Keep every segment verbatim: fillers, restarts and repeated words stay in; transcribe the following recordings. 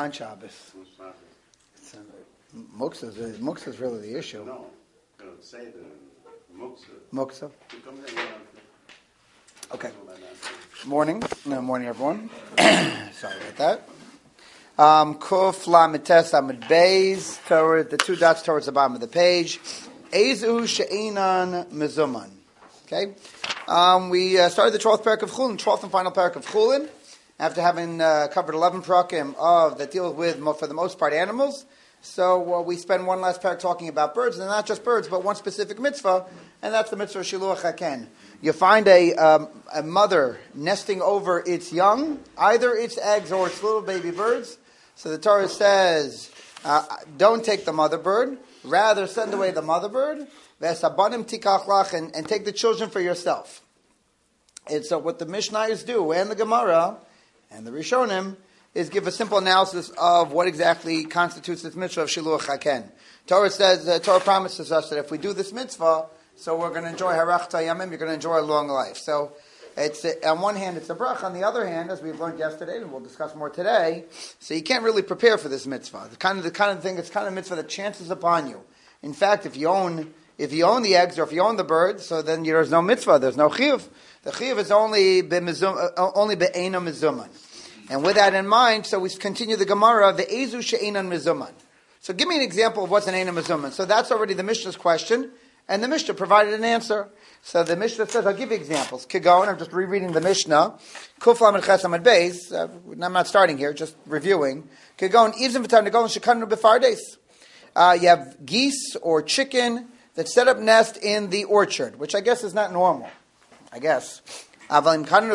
on Shabbos. It's, uh, Muksa is Muksa is really the issue. No, say the Muksa. Muksa. Okay. Morning. No, morning, everyone. Sorry about that. Um, Kuf Lamites Amid Beis, toward the two dots towards the bottom of the page. Ezu She'inan Mezuman. Okay. Um, we uh, started the twelfth parak of Chulin, twelfth and final parak of Chulin, after having uh, covered eleven parakim of that deal with, for the most part, animals. So uh, we spend one last parak talking about birds, and not just birds, but one specific mitzvah, and that's the mitzvah of Shiluach Haken. You find a um, a mother nesting over its young, either its eggs or its little baby birds. So the Torah says, uh, don't take the mother bird, rather send away the mother bird, and, and take the children for yourself. And so what the Mishnayos do, and the Gemara, and the Rishonim, is give a simple analysis of what exactly constitutes this mitzvah of Shiluach Haken. Torah says, uh, Torah promises us that if we do this mitzvah, so we're going to enjoy Harach Tayamim, you're going to enjoy a long life. So it's uh, on one hand it's a bracha, on the other hand, as we've learned yesterday, and we'll discuss more today, so you can't really prepare for this mitzvah. The kind of the kind of thing, it's kind of mitzvah that chances upon you. In fact, if you own if you own the eggs or if you own the birds, so then there's no mitzvah, there's no chiyuv. The chiyuv is only be only be'ena mizuman. And with that in mind, so we continue the Gemara, the ezu she'enan mizuman. So give me an example of what's an ena mizuman. So that's already the Mishnah's question, and the Mishnah provided an answer. So the Mishnah says, I'll give you examples. Kigon, I'm just rereading the Mishnah. Kuf Lamed Ches Amud Beis. I'm not starting here, just reviewing. Kigon, Izim v'tar negolim shekanu b'fardes. Uh, you have geese or chicken that set up nest in the orchard, which I guess is not normal. I guess. But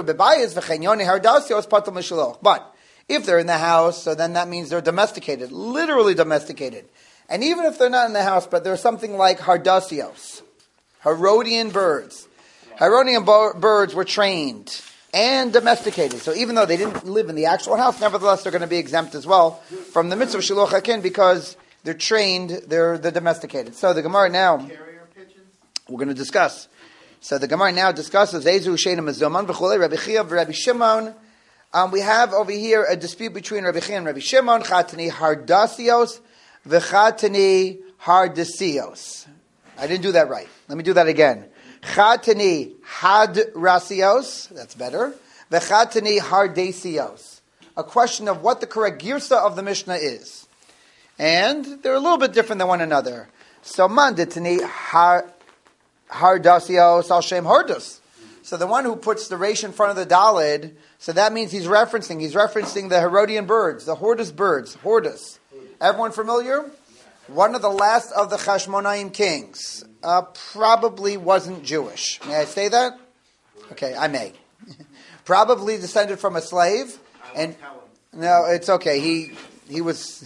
if they're in the house, so then that means they're domesticated, literally domesticated. And even if they're not in the house, but there's something like hardasios, Herodian birds. Herodian bo- birds were trained and domesticated. So even though they didn't live in the actual house, nevertheless they're going to be exempt as well from the mitzvah of Shiluach Haken because they're trained, they're, they're domesticated. So the Gemara now, carrier pigeons? We're going to discuss. So the Gemara now discusses Ezu Sheina Mezuman v'chulei Rabbi Chia v'Rabbi Shimon. Um, we have over here a dispute between Rabbi Chia and Rabbi Shimon. Chatani hardasios v'chatani hardasios. I didn't do that right. Let me do that again. Chatani hadrasios. That's better. V'chatani hardasios. A question of what the correct girsa of the Mishnah is. And they're a little bit different than one another. So manditani har hardasios al shem hardus. So the one who puts the resh in front of the dalid, so that means he's referencing, he's referencing the Herodian birds, the Hordus birds, Hordus. Everyone familiar? One of the last of the Chashmonaim kings. Uh, probably wasn't Jewish. May I say that? Okay, I may. Probably descended from a slave. And no, it's okay. He he was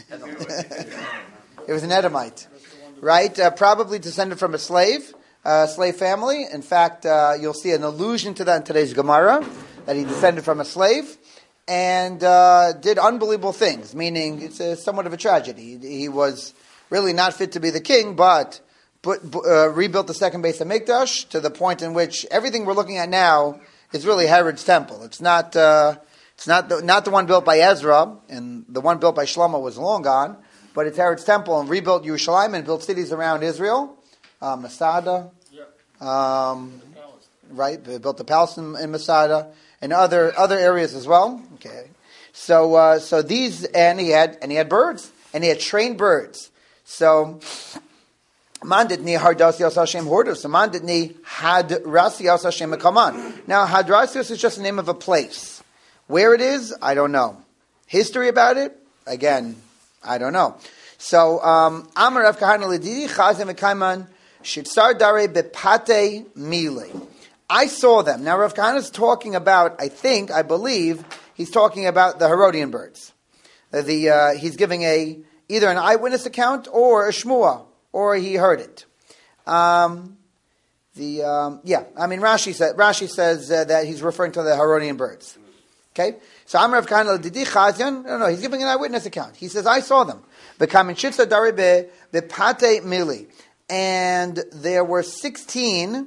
it was an Edomite, right? Uh, probably descended from a slave. Uh, slave family. In fact, uh, you'll see an allusion to that in today's Gemara, that he descended from a slave and uh, did unbelievable things, meaning it's a, somewhat of a tragedy. He, he was really not fit to be the king, but put, uh, rebuilt the second Beis Hamikdash to the point in which everything we're looking at now is really Herod's temple. It's not uh, it's not the, not the one built by Ezra, and the one built by Shlomo was long gone, but it's Herod's temple, and rebuilt Yerushalayim and built cities around Israel. Uh, Masada, um, right? They built the palace in, in Masada and other other areas as well. Okay, so uh, so these and he had and he had birds and he had trained birds. So manditni hardasios Hashem hordus. Manditni hadrasios Hashem mekaman. Now hadrasios is just the name of a place. Where it is, I don't know. History about it, again, I don't know. So Amar Rav Kahana Lididi Chazim Mekaiman. Shitzar dare bepate mile. I saw them. Now Rav Kahana is talking about, I think, I believe, he's talking about the Herodian birds. The, the uh, he's giving a either an eyewitness account or a shmua, or he heard it. Um, the um, yeah, I mean Rashi said Rashi says uh, that he's referring to the Herodian birds. Okay, so I'm Rav Kahana Didi Chazyan. No, no, he's giving an eyewitness account. He says I saw them. Bekamin Shitzar dare bepate mile. And there were sixteen,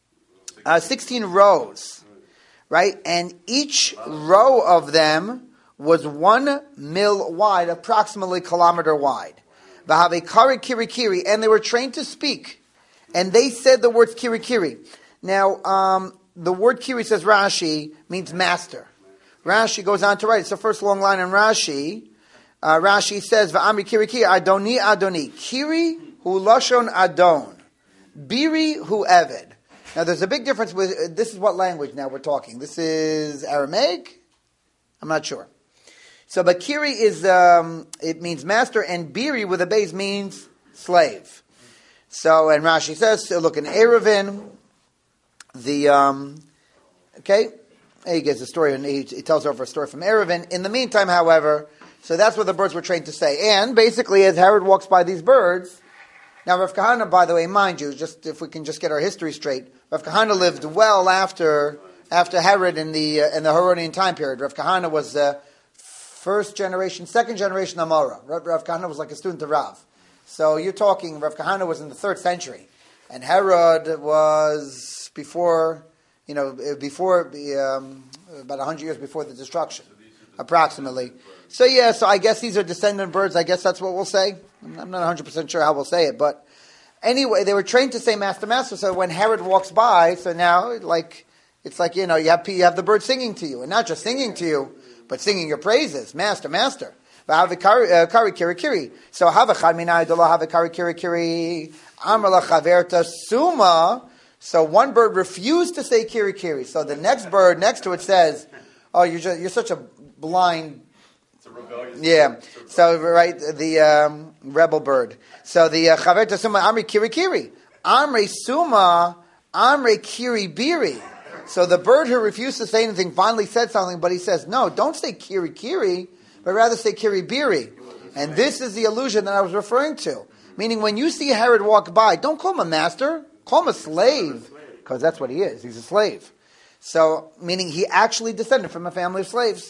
uh, sixteen rows, right? And each row of them was one mil wide, approximately kilometer wide. V'havei kari kiri kiri, and they were trained to speak. And they said the words kiri kiri. Now, um, the word kiri, says Rashi, means master. Rashi goes on to write, it's the first long line in Rashi. Uh, Rashi says, V'amri kiri kiri, Adoni Adoni. Kiri hu lashon adon. Biri hu eved. Now, there's a big difference with, uh, this is what language now we're talking. This is Aramaic? I'm not sure. So, but kiri is, um, it means master, and biri with a base means slave. So, and Rashi says, so look, in Eruvin, the, um, okay, he gives a story, and he, he tells over a story from Eruvin. In the meantime, however, so that's what the birds were trained to say. And basically, as Herod walks by these birds, now Rav Kahana, by the way, mind you, just if we can just get our history straight, Rav Kahana lived well after after Herod in the uh, in the Herodian time period. Rav Kahana was the first generation, second generation Amora. Rav, Rav Kahana was like a student of Rav. So you're talking, Rav Kahana was in the third century, and Herod was before, you know, before um, about a hundred years before the destruction, approximately. So yeah, so I guess these are descendant birds. I guess that's what we'll say. I'm not one hundred percent sure how we'll say it, but anyway, they were trained to say master, master. So when Herod walks by, so now like it's like, you know, you have you have the bird singing to you, and not just singing to you, but singing your praises, master, master. Kari kiri kiri. So havachad minai dolo havakari kiri kiri. Amrla chaverta suma. So one bird refused to say kiri kiri. So the next bird next to it says, "Oh, you're just, you're such a blind." It's a rebellious. Yeah. So right, the um, rebel bird. So the chaverta uh, suma amri kiri kiri. Amri suma amri kiri biri. So the bird who refused to say anything finally said something, but he says, "No, don't say kiri kiri, but rather say kiri biri." And this is the illusion that I was referring to. Meaning, when you see Herod walk by, don't call him a master, call him a slave, because that's what he is. He's a slave. So, meaning he actually descended from a family of slaves.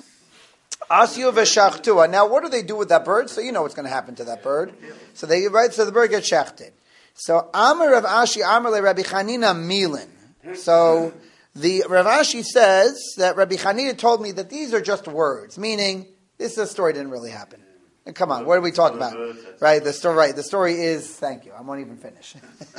Asyu v'shachtua. Now, what do they do with that bird? So you know what's going to happen to that bird. So they right. So the bird gets shachted. So Amar Rav Ashi Amar le Rabbi Chanina Milin. So the Rav Ashi says that Rabbi Chanina told me that these are just words, meaning this story didn't really happen. And come on, what are we talking about? Right, the story. Right, the story is. Thank you. I won't even finish.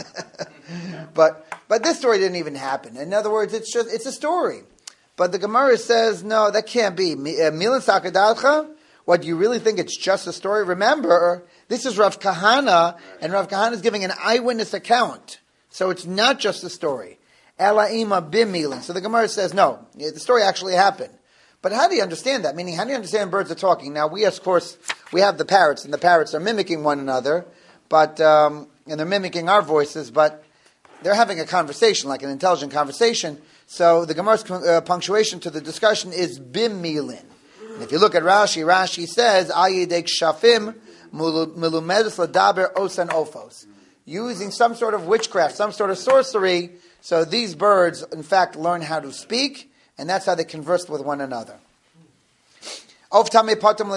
but but this story didn't even happen. In other words, it's just it's a story. But the Gemara says no, that can't be. Milan sakadalcha. What, do you really think it's just a story? Remember, this is Rav Kahana, and Rav Kahana is giving an eyewitness account, so it's not just a story. Elaima bim Milan. So the Gemara says no, the story actually happened. But how do you understand that? Meaning, how do you understand birds are talking? Now, we, of course, we have the parrots, and the parrots are mimicking one another, but um, and they're mimicking our voices, but they're having a conversation, like an intelligent conversation. So the Gemara's uh, punctuation to the discussion is bim milin. And if you look at Rashi, Rashi says, Ayidek shafim milumedes ladaber osan ofos. Using some sort of witchcraft, some sort of sorcery, so these birds, in fact, learn how to speak, and that's how they conversed with one another. Okay,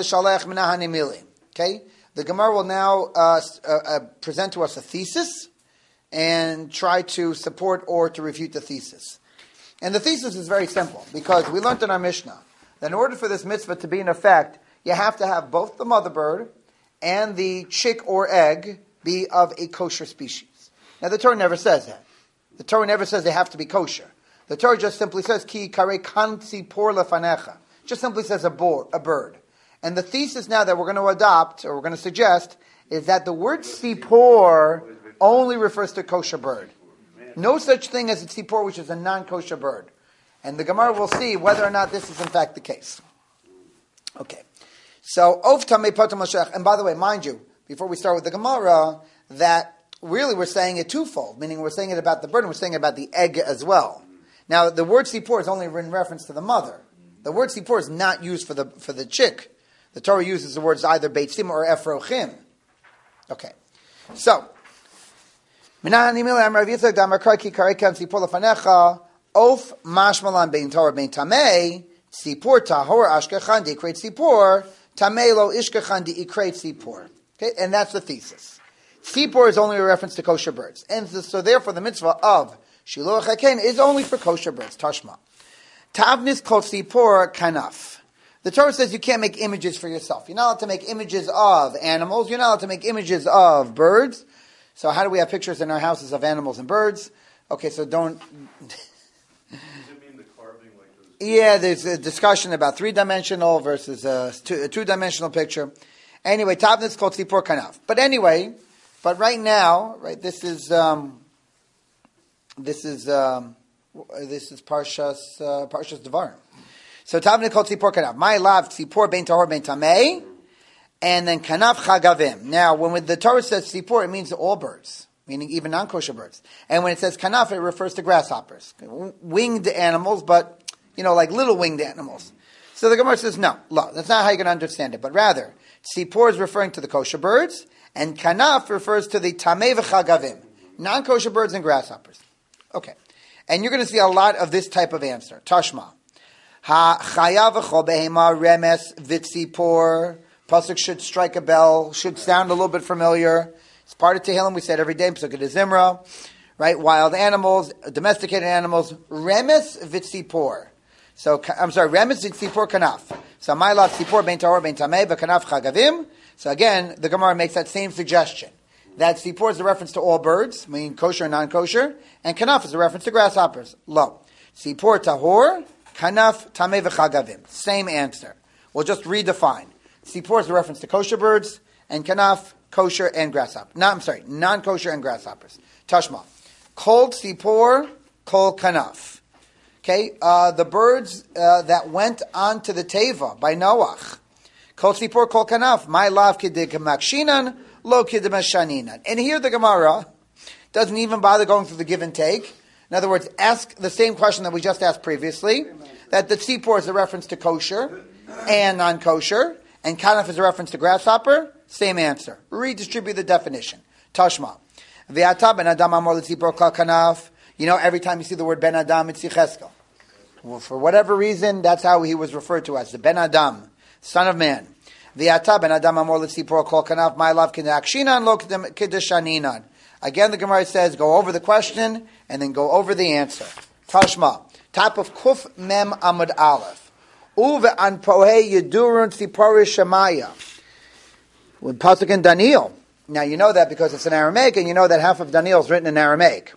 the Gemara will now uh, uh, present to us a thesis and try to support or to refute the thesis. And the thesis is very simple, because we learned in our Mishnah that in order for this mitzvah to be in effect, you have to have both the mother bird and the chick or egg be of a kosher species. Now the Torah never says that. The Torah never says they have to be kosher. The Torah just simply says, Ki kare kansi por lefanecha. Just simply says a, board, a bird. And the thesis now that we're going to adopt, or we're going to suggest, is that the word sipor only refers to kosher bird. No such thing as a sipor, which is a non-kosher bird. And the Gemara will see whether or not this is in fact the case. Okay. So, of tamei patam l'shech. And by the way, mind you, before we start with the Gemara, that really we're saying it twofold, meaning we're saying it about the bird and we're saying it about the egg as well. Now, the word sipor is only in reference to the mother. The word sipor is not used for the for the chick. The Torah uses the words either beitzim or efrochim. Okay. So, Of mashmalan bein Torah bein tamei, sipor tahor ashkechan di ikret sipor, tamei lo ishkechan di ikret sipor. Okay, and that's the thesis. Sipor is only a reference to kosher birds. And so therefore the mitzvah of Shiluach HaKen is only for kosher birds. Tashma. Tavnis kol sipor kanaf. The Torah says you can't make images for yourself. You're not allowed to make images of animals. You're not allowed to make images of birds. So how do we have pictures in our houses of animals and birds? Okay, so don't... Does it mean the carving like those? Yeah, there's a discussion about three-dimensional versus a, two, a two-dimensional picture. Anyway, Tavnit is called Tzipor Kanaf. But anyway, but right now, right, this is... Um, this is... Um, this is Parshas, uh, Parshas Devarim. So Tavnit called Tzipor Kanaf. My lav Tzipor bein tahor bein tamei, and then Kanaf chagavim. Now, when the Torah says Tzipor, it means all birds, meaning even non-kosher birds. And when it says Kanaf, it refers to grasshoppers, winged animals, but you know, like little winged animals. So the Gemara says, no, no, that's not how you're going to understand it. But rather, Tzipor is referring to the kosher birds, and Kanaf refers to the tamei v'chagavim, non-kosher birds and grasshoppers. Okay, and you're going to see a lot of this type of answer. Tashma. Ha chayav v'chol behema remes v'tzipor. Pasuk should strike a bell, should sound a little bit familiar. It's part of Tehillim, we said every day, Pasuk of Zimra, right? Wild animals, domesticated animals, remes v'tzipor. So, I'm sorry, remes v'tzipor kanaf. So, my love, tzipor bein tahor bein tamei v'kanaf chagavim. So again, the Gemara makes that same suggestion. That tzipor is a reference to all birds, meaning kosher and non-kosher, and kanaf is a reference to grasshoppers. Lo. Tzipor tahor, kanaf tamei v'chagavim. Same answer. We'll just redefine. Tzipor is a reference to kosher birds, and kanaf, kosher and grasshopper. No, I'm sorry, non-kosher and grasshoppers. Tashma. Kol tzipor, kol kanaf. Okay, uh, the birds uh, that went onto the Teva by Noach. Kol tzipor, kol kanaf. My lav kidik makshinan, lo kidim shaninan. And here the Gemara doesn't even bother going through the give and take. In other words, ask the same question that we just asked previously, that the tzipor is a reference to kosher and non-kosher, and kanaf is a reference to grasshopper. Same answer. Redistribute the definition. Tashma. Ve'ata ben adam amor l'tzipor kol kanaf. You know, every time you see the word ben adam, it's Yecheskel. Well, for whatever reason, that's how he was referred to as the ben adam, son of man. Ve'ata ben adam amor l'tzipor kol kanaf. My love k'dakshinan lo k'dashaninan. Again, the Gemara says, go over the question, and then go over the answer. Tashma. Top of Kuf Mem Amud Aleph. Uve an pohe yedurun tzipori shemaya. With Pasuk in Daniel. Now you know that because it's in Aramaic, and you know that half of Daniel is written in Aramaic.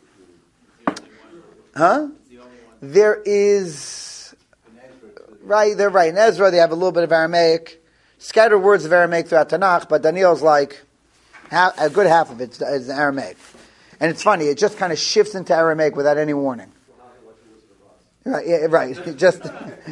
Huh? There is... Right, they're right. In Ezra, they have a little bit of Aramaic. Scattered words of Aramaic throughout Tanakh, but Daniel's like... Half, a good half of it is Aramaic. And it's funny, it just kind of shifts into Aramaic without any warning. Right, yeah, right. Just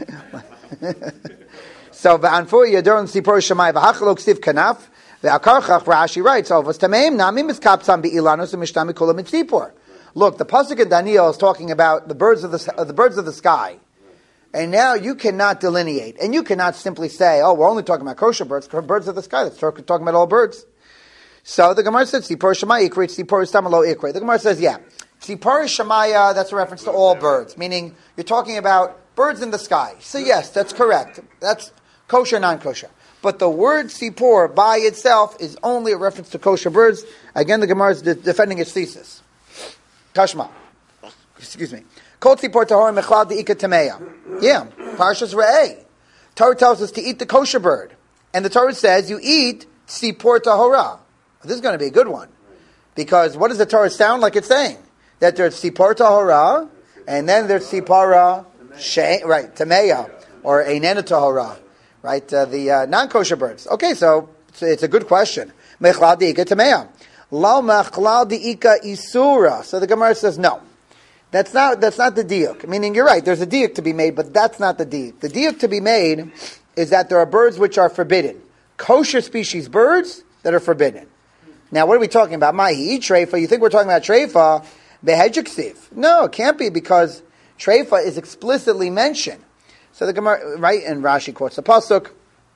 so v'anfu yadoron sipor shemai v'hachalok siv kanaf v'akarchach Rashi writes ovos tameim namim miskapsam be'ilanos u'mishtami kulam mitzipor. Look, the pasuk in Daniel is talking about the birds of the uh, the birds of the sky, and now you cannot delineate, and you cannot simply say, "Oh, we're only talking about kosher birds, birds of the sky." That's talking about all birds. So the Gemara says, "Sipor shemai ikrit, sipor istamalo ikrit." The Gemara says, "Yeah, sipor shemaya." That's a reference to all birds, meaning you're talking about birds in the sky. So yes, that's correct. That's kosher, non-kosher. But the word sipor by itself is only a reference to kosher birds. Again, the Gemara is de- defending its thesis. Tashma. Excuse me. Kol tzipor tahor mechlal de'ika tameya. Yeah. Parshas Re'eh. Torah tells us to eat the kosher bird. And the Torah says you eat tzipor tahorah. This is going to be a good one. Because what does the Torah sound like it's saying? That there's tzipor tahorah, and then there's tzipora she, right, tameya, or einena tahorah, right, uh, the uh, non-kosher birds. Okay, so it's, it's a good question. Mechlal de'ika tameya. Lo mechlal de'ika isura. So the Gemara says, no. That's not, that's not the diuk. Meaning, you're right, there's a diuk to be made, but that's not the diuk. The diuk to be made is that there are birds which are forbidden. Kosher species birds that are forbidden. Now, what are we talking about? Mahi, treifa. You think we're talking about treifa? Behejiksiv. No, it can't be because treifa is explicitly mentioned. So the Gemara, right, and Rashi quotes the pasuk.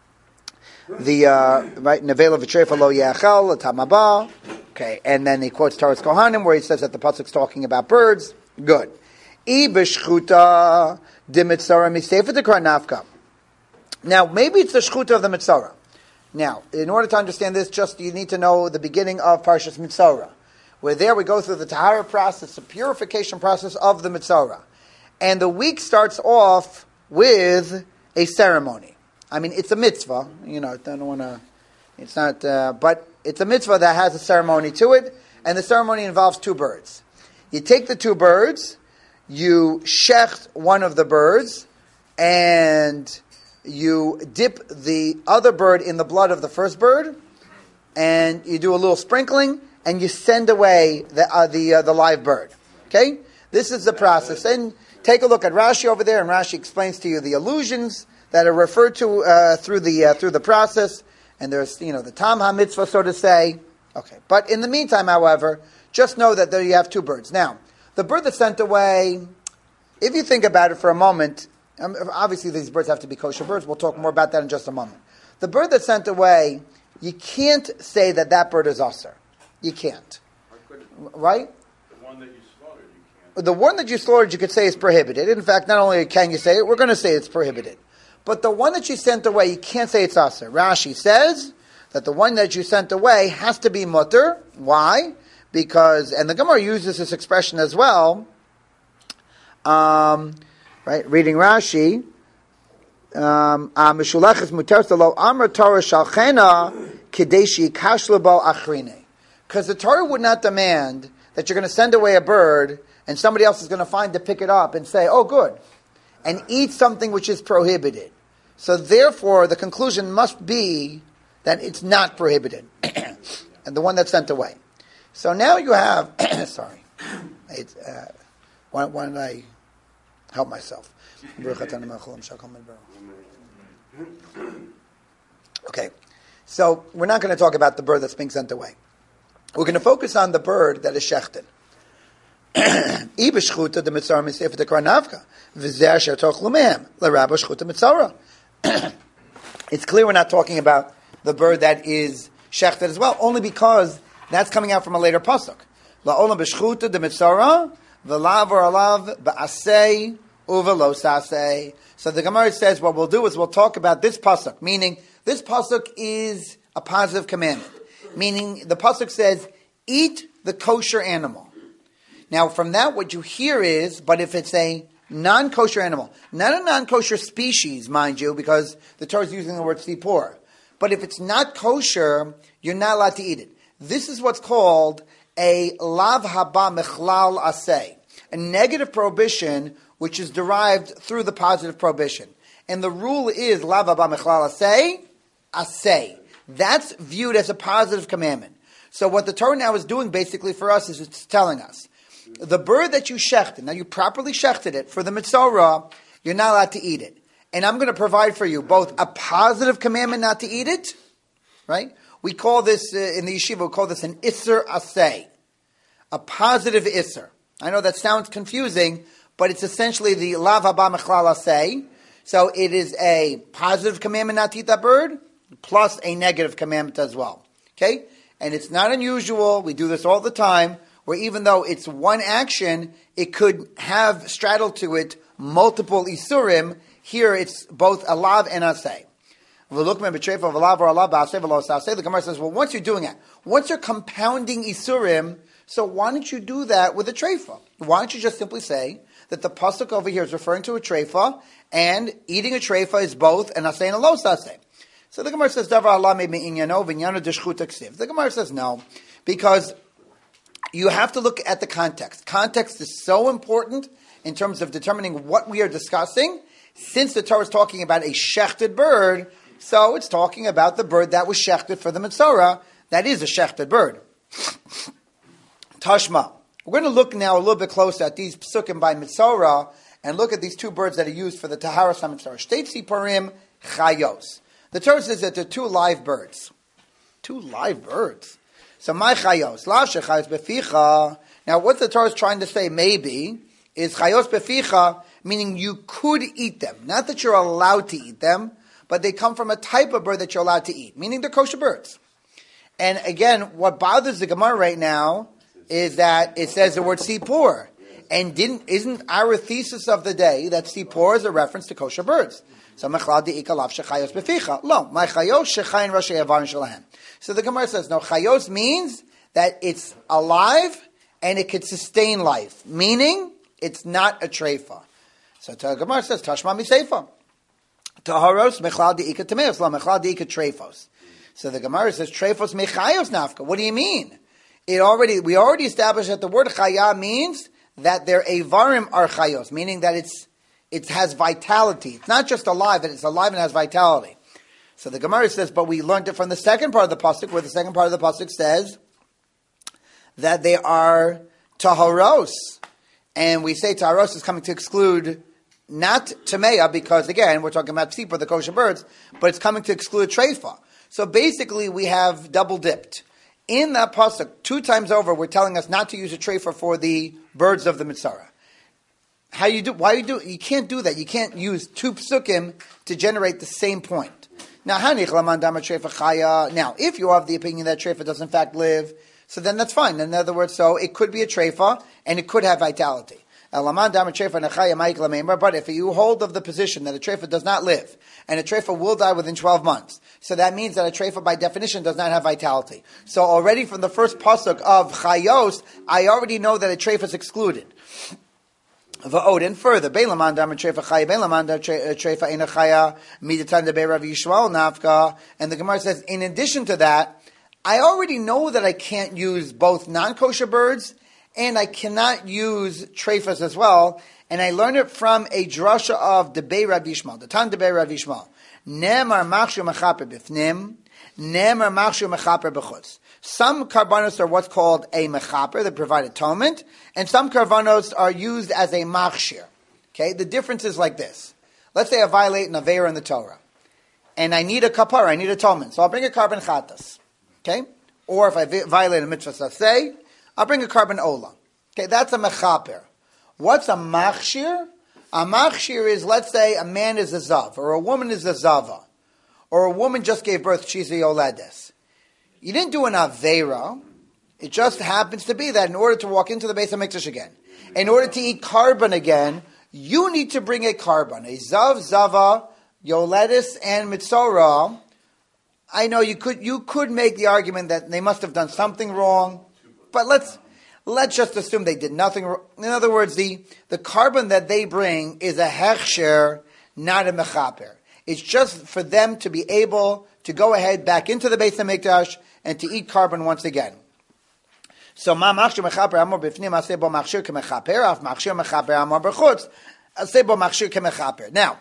The uh, right, nevela v'treifa lo yachel tamaba. Okay, and then he quotes Taras Kohanim where he says that the pasuk's talking about birds. Good. I b'shchuta dimitzara misefa dekar nafka. Now, maybe it's the shchuta of the mitzara. Now, in order to understand this, just you need to know the beginning of Parshas Mitzora, where there we go through the tahara process, the purification process of the Mitzora. And the week starts off with a ceremony. I mean, it's a mitzvah. You know, I don't want to. It's not, uh, but it's a mitzvah that has a ceremony to it, and the ceremony involves two birds. You take the two birds, you shecht one of the birds, and you dip the other bird in the blood of the first bird, and you do a little sprinkling, and you send away the uh, the uh, the live bird. Okay, this is the process. And take a look at Rashi over there, and Rashi explains to you the allusions that are referred to uh, through the uh, through the process. And there's, you know, the Tam HaMitzvah, so to say. Okay, but in the meantime, however, just know that there you have two birds. Now, the bird that's sent away, if you think about it for a moment, um, obviously these birds have to be kosher birds. We'll talk more about that in just a moment. The bird that's sent away, you can't say that that bird is usher. You can't. Right? The one that you slaughtered, you can't. The one that you slaughtered, you could say is prohibited. In fact, not only can you say it, we're going to say it's prohibited. But the one that you sent away, you can't say it's aser. Rashi says that the one that you sent away has to be mutter. Why? Because, and the Gemara uses this expression as well, um, right, reading Rashi, um, because the Torah would not demand that you're going to send away a bird and somebody else is going to find to pick it up and say, oh, good, and eat something which is prohibited. So therefore, the conclusion must be that it's not prohibited, and the one that's sent away. So now you have, sorry, it's, uh, why, why don't I help myself? Okay, so we're not going to talk about the bird that's being sent away. We're going to focus on the bird that is shechted. It's clear we're not talking about the bird that is shechted as well, only because that's coming out from a later pasuk. La'olam b'shchuta de mitzara v'lav or alav ba'asei uve'lo sasei. So the Gemara says what we'll do is we'll talk about this pasuk, meaning this pasuk is a positive commandment, meaning the pasuk says eat the kosher animal. Now, from that, what you hear is, but if it's a non-kosher animal, not a non-kosher species, mind you, because the Torah is using the word sipor, but if it's not kosher, you're not allowed to eat it. This is what's called a lav haba mechlal aseh, a negative prohibition which is derived through the positive prohibition. And the rule is lav haba mechlal aseh, aseh. That's viewed as a positive commandment. So what the Torah now is doing basically for us is it's telling us, the bird that you shechted, now you properly shechted it for the mitzorah, you're not allowed to eat it. And I'm going to provide for you both a positive commandment not to eat it, right? We call this, uh, in the yeshiva, we call this an isser aseh, a positive isser. I know that sounds confusing, but it's essentially the lav haba mechlal aseh. So it is a positive commandment not to eat that bird, plus a negative commandment as well. Okay? And it's not unusual, we do this all the time, where even though it's one action, it could have straddled to it multiple isurim. Here it's both a lav and aseh. The Gemara says, well, once you're doing it, once you're compounding isurim, so why don't you do that with a treifa? Why don't you just simply say that the pasuk over here is referring to a treifa, and eating a treifa is both an aseh and a lo aseh. So the Gemara says, Davar Allah me inyano v'nyano deshchut ksiv. The Gemara says no, because you have to look at the context. Context is so important in terms of determining what we are discussing. Since the Torah is talking about a shechted bird, so it's talking about the bird that was shechted for the mitzorah. That is a shechted bird. Tashma. We're going to look now a little bit closer at these psukim by mitzorah and look at these two birds that are used for the taharas ha-mitzorah. Shtei tziporim chayos. The Torah says that there are two live birds. Two live birds. So my chayos, la shechayos beficha. Now, what the Torah is trying to say, maybe, is chayos beficha, meaning you could eat them. Not that you're allowed to eat them, but they come from a type of bird that you're allowed to eat, meaning they're kosher birds. And again, what bothers the Gemara right now is that it says the word sipor, and didn't isn't our thesis of the day that sipor is a reference to kosher birds? So mechlal di'ika lav shechayos beficha. Lo, my chayos shechayin rashi avarim shalahem. So the Gemara says, no, chayos means that it's alive and it could sustain life, meaning it's not a treifa. So the Gemara says, tashma miseifa. Taharos mechlal deika tameos la mechlal deika trefos. So the Gemara says trefos mechayos nafka. What do you mean? It already we already established that the word chaya means that their avarim are chayos, meaning that it's it has vitality. It's not just alive; it's alive and has vitality. So the Gemara says, but we learned it from the second part of the pasuk, where the second part of the pasuk says that they are taharos, and we say taharos is coming to exclude not tameya, because again we're talking about tzipor, the kosher birds, but it's coming to exclude treifa. So basically, we have double dipped in that pasuk two times over. We're telling us not to use a treifa for the birds of the mitzvah. How you do? Why you do? You can't do that. You can't use two psukim to generate the same point. Now, now, if you are of the opinion that treifa does in fact live, so then that's fine. In other words, so it could be a treifa and it could have vitality. But if you hold of the position that a treifa does not live, and a treifa will die within twelve months, so that means that a treifa by definition does not have vitality. So already from the first pasuk of chayos, I already know that a treifa is excluded. And further, and the Gemara says, in addition to that, I already know that I can't use both non-kosher birds and I cannot use treifas as well. And I learned it from a drasha of Debei Rav Yishmael, the Tan Debei Rav Yishmael. Nemar machshir mechaper b'fnim, nemar machshir mechaper b'chutz. Some karbanos are what's called a mechaper, that provide atonement, and some karbanos are used as a machshir. Okay, the difference is like this. Let's say I violate an avera in the Torah, and I need a kapara, I need atonement, so I'll bring a carbon chatas. Okay, or if I vi- violate a mitzvah saseh, I'll bring a carbon ola. Okay, that's a mechaper. What's a machshir? A machshir is, let's say, a man is a zav, or a woman is a zava, or a woman just gave birth, she's a yoledes. You didn't do an avera. It just happens to be that in order to walk into the Beis HaMikdash again, in order to eat carbon again, you need to bring a carbon, a zav, zava, yoledes, and mitzorah. I know you could you could make the argument that they must have done something wrong, but let's let's just assume they did nothing wrong. In other words, the, the carbon that they bring is a hechsher, not a mechaper. It's just for them to be able to go ahead back into the Beis HaMikdash and to eat carbon once again. So, ma machshir mechaper amor b'fnim aseh bo machshir kemechaper, af machshir mechaper amor b'chutz aseh bo machshir kemechaper. Now,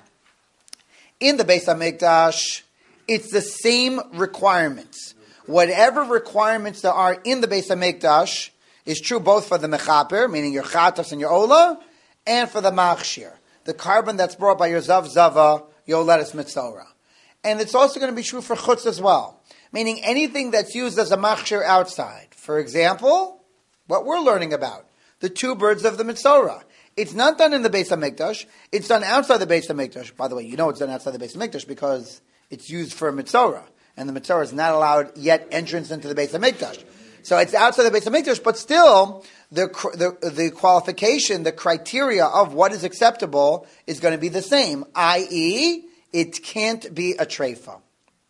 in the Beis HaMikdash, it's the same requirements. Whatever requirements there are in the Beis HaMikdash is true both for the mechaper, meaning your chatas and your ola, and for the machshir, the carbon that's brought by your zav zava, your lettuce mitzorah. And it's also going to be true for chutz as well. Meaning anything that's used as a machshir outside. For example, what we're learning about, the two birds of the mitzorah. It's not done in the Beis HaMikdash. It's done outside the Beis HaMikdash. By the way, you know it's done outside the Beis HaMikdash because it's used for a mitzorah. And the mitzorah is not allowed yet entrance into the Beis HaMikdash. So it's outside the Beis HaMikdash, but still, the, the, the qualification, the criteria of what is acceptable is going to be the same, that is, it can't be a treifa.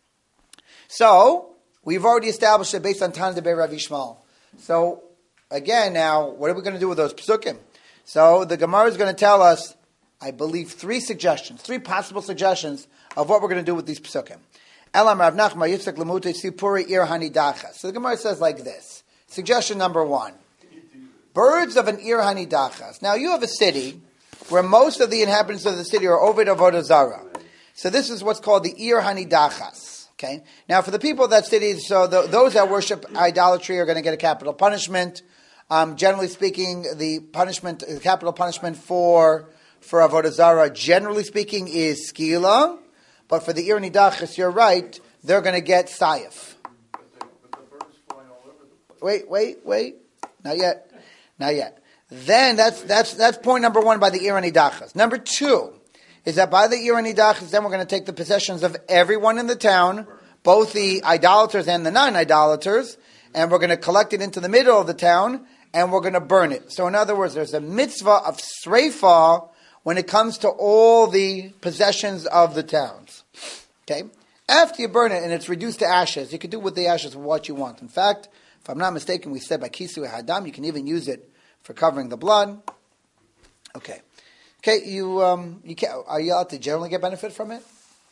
So, we've already established it based on Tan Debei Rav Yishmael. So, again now, what are we going to do with those psukim? So, the Gemara is going to tell us, I believe, three suggestions, three possible suggestions of what we're going to do with these psukim. Elam Rav Nachman Yitzchak Lemute Sipuri Ir Hanidachas. So the Gemara says like this. Suggestion number one. Birds of an Ir Hanidachas. Now, you have a city where most of the inhabitants of the city are Ovid Avodah Zarah. So this is what's called the Ir Hanidachas. Okay. Now, for the people of that city, so the, those that worship idolatry are going to get a capital punishment. Um, generally speaking, the punishment, the capital punishment for for Avodah Zarah, generally speaking, is skila. But for the Ir Hanidachas, you're right, they're going to get sayif. Wait, wait, wait. Not yet. Not yet. Then that's that's that's point number one by the Ir Hanidachas. Number two is that by the Ir Hanidachas, then we're going to take the possessions of everyone in the town, both the idolaters and the non-idolaters, and we're going to collect it into the middle of the town, and we're going to burn it. So in other words, there's a mitzvah of sreifa when it comes to all the possessions of the towns. Okay? After you burn it and it's reduced to ashes, you can do with the ashes what you want. In fact, if I'm not mistaken, we said by kisu hadam, you can even use it for covering the blood. Okay. Okay, you um, you can are you allowed to generally get benefit from it?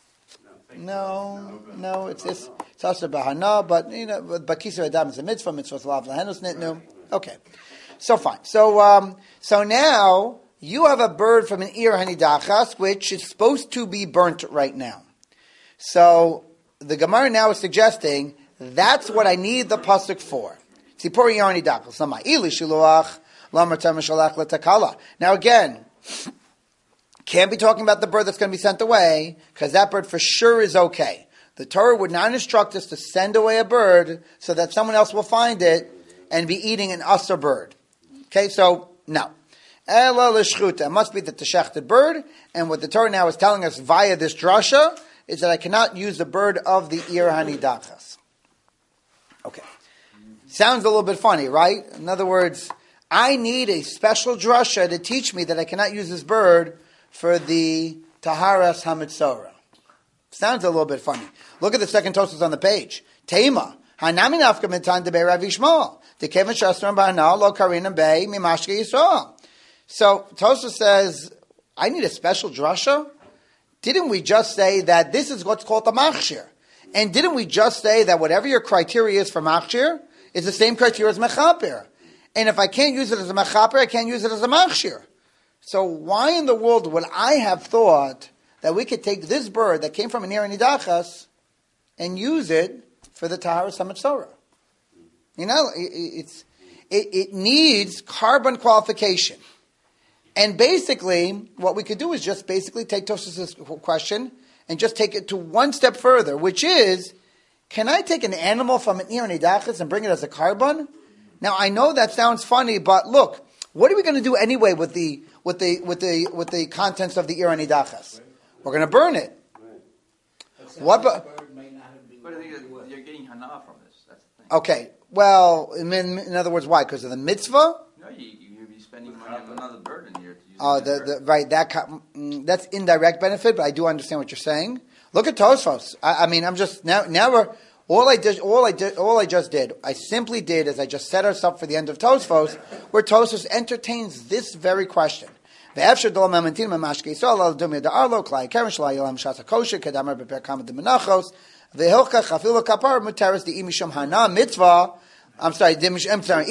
No, no, it's this. It's also bahana, but you know, but kisur adam is a mitzvah. Mitzvah lav lahenus nitnu. Okay, so fine. So, um, so now you have a bird from an ir hanidachas, which is supposed to be burnt right now. So the Gemara now is suggesting that's what I need the pasuk for. Tzipor ir hanidachas. Lama ili shiluach lamar tamashalach letakala. Now again. Can't be talking about the bird that's going to be sent away, because that bird for sure is okay. The Torah would not instruct us to send away a bird so that someone else will find it and be eating an usher bird. Okay, so, no. Ela l'shchuta. It must be the teshechted bird, and what the Torah now is telling us via this drasha is that I cannot use the bird of the ir hanidachas. Okay. Sounds a little bit funny, right? In other words, I need a special drasha to teach me that I cannot use this bird for the Taharas HaMitzorah. Sounds a little bit funny. Look at the second Tosfos on the page. Teima. Hanami nafka mitan de Rav Yishmael. De Kevin Shastron Ba'ana lo Karinam Bey Mimashke Yisrael. So Tosfos says, I need a special drasha? Didn't we just say that this is what's called the machshir? And didn't we just say that whatever your criteria is for machshir is the same criteria as mechaper? And if I can't use it as a mechaper, I can't use it as a machshir. So why in the world would I have thought that we could take this bird that came from an ir hanidachas and use it for the Taharas HaMitzorah? You know, it, it's, it, it needs carbon qualification. And basically, what we could do is just basically take Tosfos' question and just take it to one step further, which is, can I take an animal from an ir hanidachas and bring it as a carbon? Now, I know that sounds funny, but look, what are we going to do anyway with the with the with the with the contents of the ir hanidachas? We're going to burn it. What? But, but I think you're getting hana from this. That's the thing. Okay. Well, in, in other words, why? Because of the mitzvah? No, you you'll be spending money on another bird in here to use. Oh, uh, the, the right that that's indirect benefit, but I do understand what you're saying. Look at Tosfos. I, I mean, I'm just now now we're. All I did, all I did, all I just did, I simply did is I just set us up for the end of Tosfos, where Tosfos entertains this very question. I'm sorry, I'm sorry,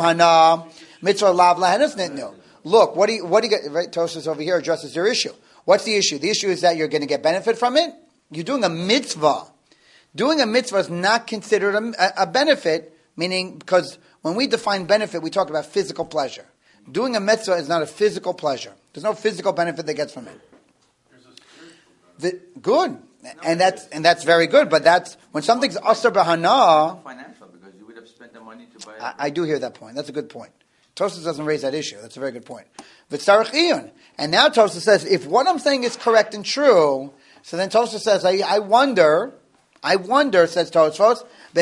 Look, what do you, what do you get? Right, Tosfos over here addresses your issue. What's the issue? The issue is that you're going to get benefit from it. You're doing a mitzvah. Doing a mitzvah is not considered a, a benefit, meaning, because when we define benefit, we talk about physical pleasure. Doing a mitzvah is not a physical pleasure. There's no physical benefit that gets from it. The, good. And that's, and that's very good, but that's, when something's asar b'hana. Financial, because you would have spent the money to buy it. I, I do hear that point. That's a good point. Tosfos doesn't raise that issue. That's a very good point. V'tzarech iyun. And now Tosfos says, if what I'm saying is correct and true, so then Tosfos says, I, I wonder, I wonder, says Tosfos,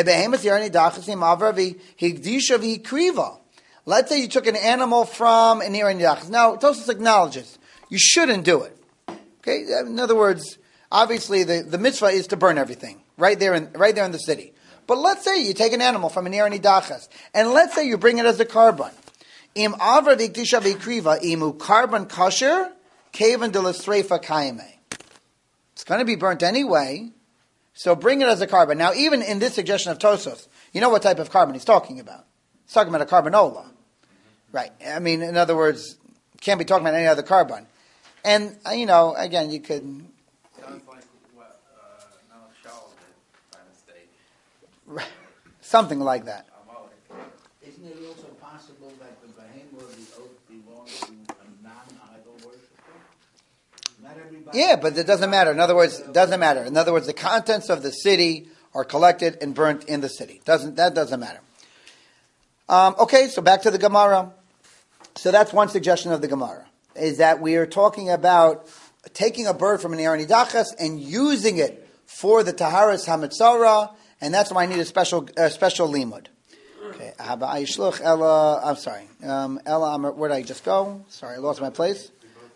let's say you took an animal from an ir hanidachas. Now, Tosfos acknowledges, you shouldn't do it. Okay? In other words, obviously the, the mitzvah is to burn everything, right there in, right there in the city. But let's say you take an animal from an ir hanidachas, and let's say you bring it as a carbon. Im avra v'ikdisha v'ikriva, imu carbon kosher, kaven de l'sreifa kaime. It's going to be burnt anyway, so bring it as a carbon. Now, even in this suggestion of Tosfos, you know what type of carbon he's talking about. He's talking about a carbanola. Right. I mean, in other words, can't be talking about any other carbon. And, uh, you know, again, you could... Sounds like what uh, Mount Shaul did by mistake. Right. Something like that. Isn't it also possible that the behemoth of the oath belongs to a non-idol worshiper? Not everybody. Yeah, but it doesn't matter. In other words, it doesn't matter. In other words, the contents of the city are collected and burnt in the city. Doesn't that doesn't matter? Um, okay, so back to the Gemara. So that's one suggestion of the Gemara, is that we are talking about taking a bird from an ir hanidachas and using it for the Taharas HaMitzorah, and that's why I need a special uh, special limud. Okay, Ella, I'm sorry. Um, Ella, where did I just go? Sorry, I lost my place.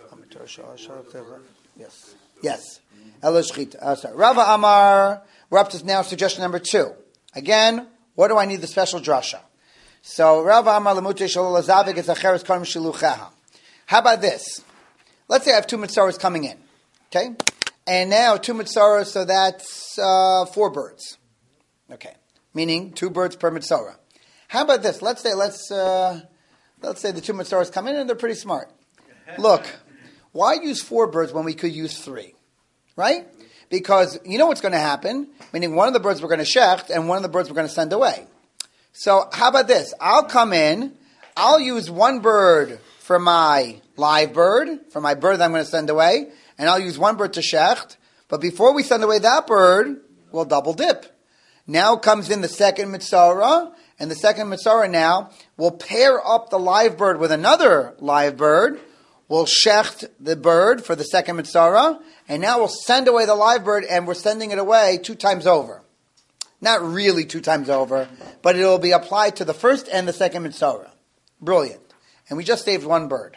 Yes. Yes. Ella Shchita. Uh, sorry. Rava Amar, we're up to now suggestion number two. Again, what do I need the special drasha? So, Rava Amar Lamute Shalol Azavik is Acheres Karim Shilucheha. How about this? Let's say I have two mitzvahs coming in. Okay? And now two mitzvah, so that's uh, four birds. Okay, meaning two birds per mitzvah. How about this? Let's say let's uh, let's say the two mitzvahs come in and they're pretty smart. Look, why use four birds when we could use three, right? Because you know what's going to happen. Meaning one of the birds we're going to shecht and one of the birds we're going to send away. So how about this? I'll come in. I'll use one bird for my live bird, for my bird that I'm going to send away, and I'll use one bird to shecht. But before we send away that bird, we'll double dip. Now comes in the second mitzvah, and the second mitzvah now will pair up the live bird with another live bird. We'll shecht the bird for the second mitzvah, and now we'll send away the live bird, and we're sending it away two times over. Not really two times over, but it will be applied to the first and the second mitzvah. Brilliant. And we just saved one bird.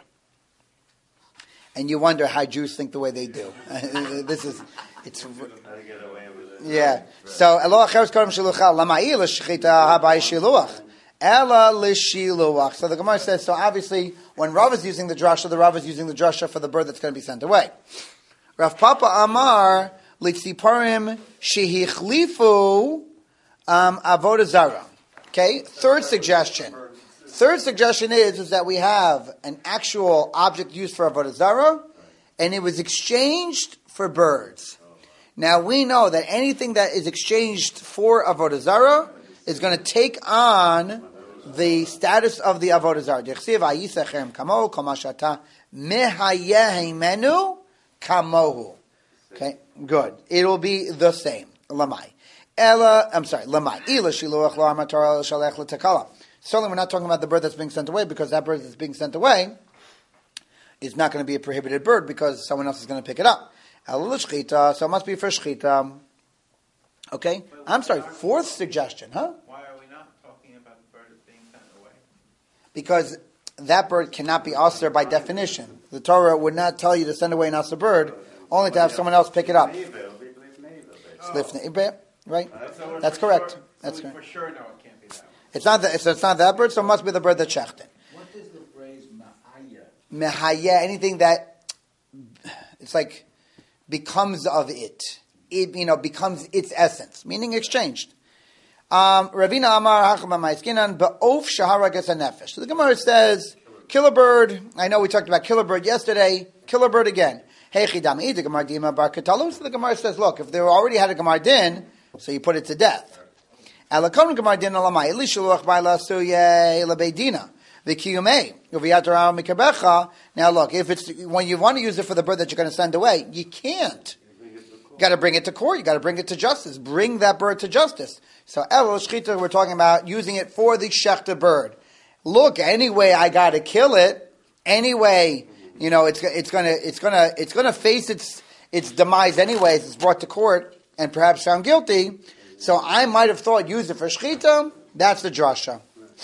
And you wonder how Jews think the way they do. This is, it's... Yeah. So, Eloah Cheres Kodem Shilucha, Lamai L'Shechita Habai Shiluach. Ela L'Shiluach. So the Gemara says, so obviously, when Rav is using the drasha, the Rav is using the drasha for the bird that's going to be sent away. Rav Papa Amar, L'Tziparim Shehichlifu um, Avodah Zarah. Okay? Third suggestion. Third suggestion is, is that we have an actual object used for Avodah Zarah, and it was exchanged for birds. Now we know that anything that is exchanged for Avodah Zarah is going to take on the status of the Avodah Zarah. D'chsiv Ayisachem Kamo Kol Mashata Mehayehimenu Kamohu. Okay, good. It will be the same. Lamai. Ella, I'm sorry. Lamai. Ila Shiluach Lo Amatar Shalech L'Takala. Certainly we're not talking about the bird that's being sent away, because that bird that's being sent away is not going to be a prohibited bird because someone else is going to pick it up. So it must be for shchita. Okay? I'm sorry, fourth suggestion, huh? Why are we not talking about the bird that's being sent away? Because that bird cannot be aser by definition. The Torah would not tell you to send away an aser bird, only to have someone else pick it up. Oh. Right? So That's correct. Sure, That's so correct. For sure, no, it can't be that one. It's not that. So it's not that bird. So it must be the bird that's shechted. What is the phrase mahaya? Mehaya, anything that it's like becomes of it. It you know becomes its essence, meaning exchanged. Um, Ravina Amar Hachama Maiskinan Ba'of Shahara Gesa Nefesh. So the Gemara says, kill a bird. I know we talked about kill a bird yesterday. Kill a bird again. Hey Chidam Id Gemar Dima Bar Katalu. So the Gemara says, look, if they already had a Gemar Din, so you put it to death. Alakon Gemar Din Alamai Elishaluach Baila Suye Labeidina. Vikiyume Uviatara Mikabecha. Now look, if it's when you want to use it for the bird that you're going to send away, you can't. You got to bring it to court. You got to bring it to justice. Bring that bird to justice. So El Shchita, we're talking about using it for the shechta bird. Look, anyway, I got to kill it. Anyway, you know, it's it's gonna it's gonna it's gonna face its its demise anyways. It's brought to court and perhaps found guilty. So I might have thought use it for shchita. That's the drasha.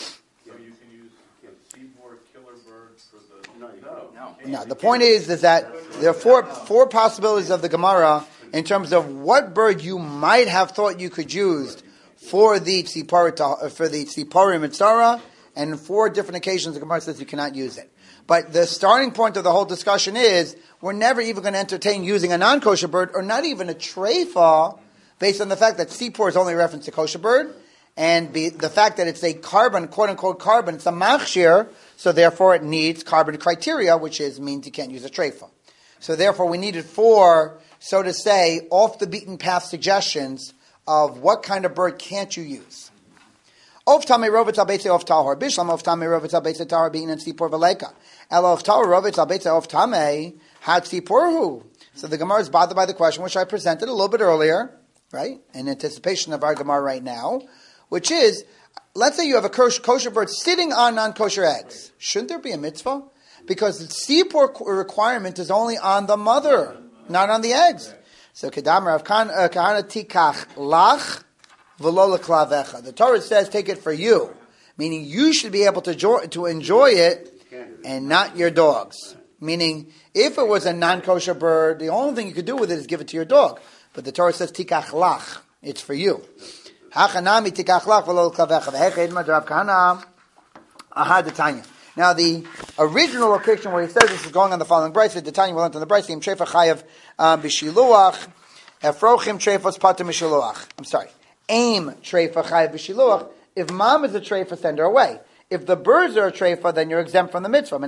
No, the point is, is that there are four four possibilities of the Gemara in terms of what bird you might have thought you could use for the tzipor for the tziporim mitzvah, and four different occasions the Gemara says you cannot use it. But the starting point of the whole discussion is we're never even going to entertain using a non-kosher bird, or not even a treifa, based on the fact that tzipor is only a reference to kosher bird, and be, the fact that it's a carbon, quote unquote carbon, it's a machshir. So therefore it needs carbon criteria, which is means you can't use a treifa. So therefore we needed four, so to say, off the beaten path suggestions of what kind of bird can't you use. Of tame rovetz al beitze of tahor bishlam of tame rovetz al beitze tahor bein and tzipor veleka. El of tahor rovetz al beitze of tame had tziporhu. So the Gemara is bothered by the question which I presented a little bit earlier, right? In anticipation of our Gemara right now, which is, let's say you have a kosher bird sitting on non-kosher eggs. Shouldn't there be a mitzvah? Because the tzipor requirement is only on the mother, not on the eggs. So kedam Rav Kahana tikach lach v'lo leklavecha. The Torah says take it for you, meaning you should be able to enjoy, to enjoy it and not your dogs. Meaning, if it was a non-kosher bird, the only thing you could do with it is give it to your dog. But the Torah says tikach lach. It's for you. Now Now, the original location where he says this is going on the following brisa. The time we learned on the brisa, Im Treifa Chayav B'Shiluach, Efrochim Treifos Pater Mishiluach. I'm sorry. Aim Treifa Chayav B'Shiluach. If mom is a treifa, send her away. If the birds are a treifa, then you're exempt from the mitzvah.